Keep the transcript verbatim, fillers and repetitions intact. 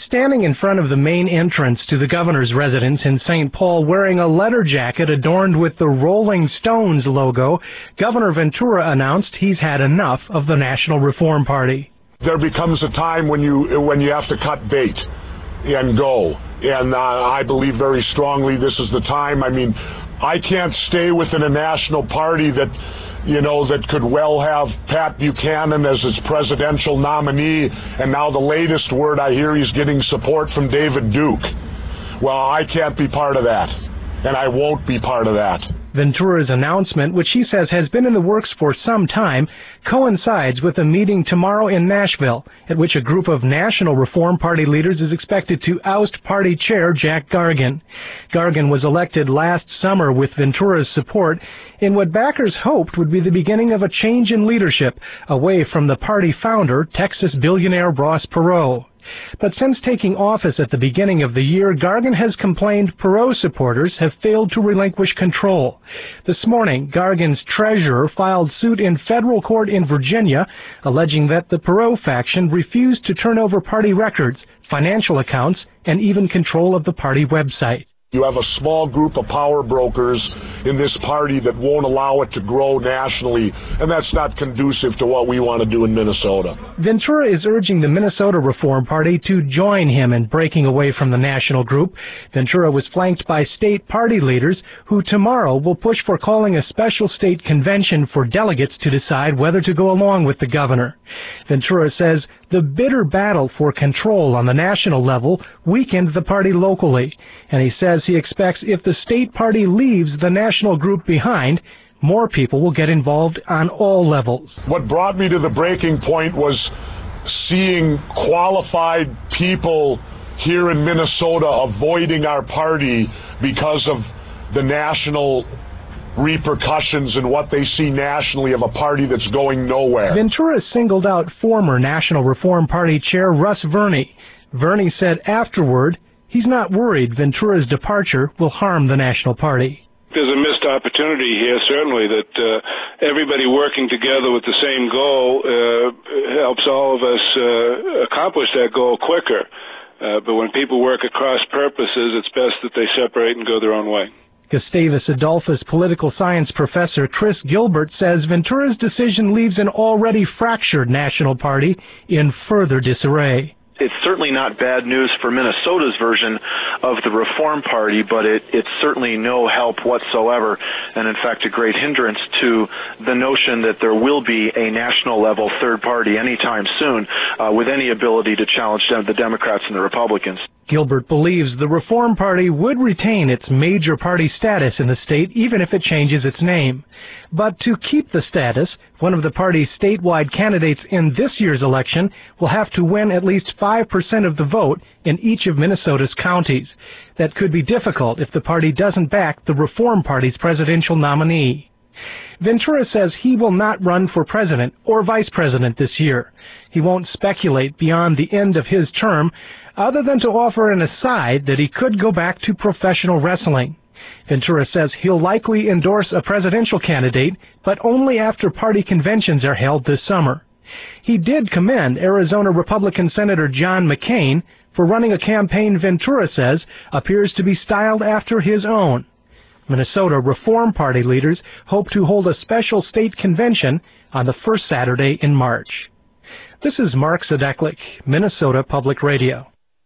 standing in front of the main entrance to the governor's residence in Saint Paul wearing a letter jacket adorned with the Rolling Stones logo. Governor Ventura announced he's had enough of the National Reform Party. There becomes a time when you when you have to cut bait and go. And uh, I believe very strongly this is the time. I mean, I can't stay within a national party that, you know, that could well have Pat Buchanan as its presidential nominee, and now the latest word I hear he's getting support from David Duke. Well, I can't be part of that, and I won't be part of that. Ventura's announcement, which he says has been in the works for some time, coincides with a meeting tomorrow in Nashville, at which a group of National Reform Party leaders is expected to oust party chair Jack Gargan. Gargan was elected last summer with Ventura's support in what backers hoped would be the beginning of a change in leadership away from the party founder, Texas billionaire Ross Perot. But since taking office at the beginning of the year, Gargan has complained Perot supporters have failed to relinquish control. This morning, Gargan's treasurer filed suit in federal court in Virginia, alleging that the Perot faction refused to turn over party records, financial accounts, and even control of the party website. You have a small group of power brokers in this party that won't allow it to grow nationally, and that's not conducive to what we want to do in Minnesota. Ventura is urging the Minnesota Reform Party to join him in breaking away from the national group. Ventura was flanked by state party leaders who tomorrow will push for calling a special state convention for delegates to decide whether to go along with the governor. Ventura says the bitter battle for control on the national level weakened the party locally, and he says he expects if the state party leaves the national group behind, more people will get involved on all levels. What brought me to the breaking point was seeing qualified people here in Minnesota avoiding our party because of the national repercussions and what they see nationally of a party that's going nowhere. Ventura singled out former National Reform Party Chair Russ Verney. Verney said afterward he's not worried Ventura's departure will harm the National Party. There's a missed opportunity here, certainly, that uh, everybody working together with the same goal uh, helps all of us uh, accomplish that goal quicker. Uh, but when people work at cross purposes, it's best that they separate and go their own way. Gustavus Adolphus political science professor Chris Gilbert says Ventura's decision leaves an already fractured national party in further disarray. It's certainly not bad news for Minnesota's version of the Reform Party, but it, it's certainly no help whatsoever, and in fact a great hindrance to the notion that there will be a national-level third party anytime soon uh, with any ability to challenge the Democrats and the Republicans. Gilbert believes the Reform Party would retain its major party status in the state even if it changes its name. But to keep the status, one of the party's statewide candidates in this year's election will have to win at least five percent of the vote in each of Minnesota's counties. That could be difficult if the party doesn't back the Reform Party's presidential nominee. Ventura says he will not run for president or vice president this year. He won't speculate beyond the end of his term, other than to offer an aside that he could go back to professional wrestling. Ventura says he'll likely endorse a presidential candidate, but only after party conventions are held this summer. He did commend Arizona Republican Senator John McCain for running a campaign Ventura says appears to be styled after his own. Minnesota Reform Party leaders hope to hold a special state convention on the first Saturday in March. This is Mark Sadeklik, Minnesota Public Radio.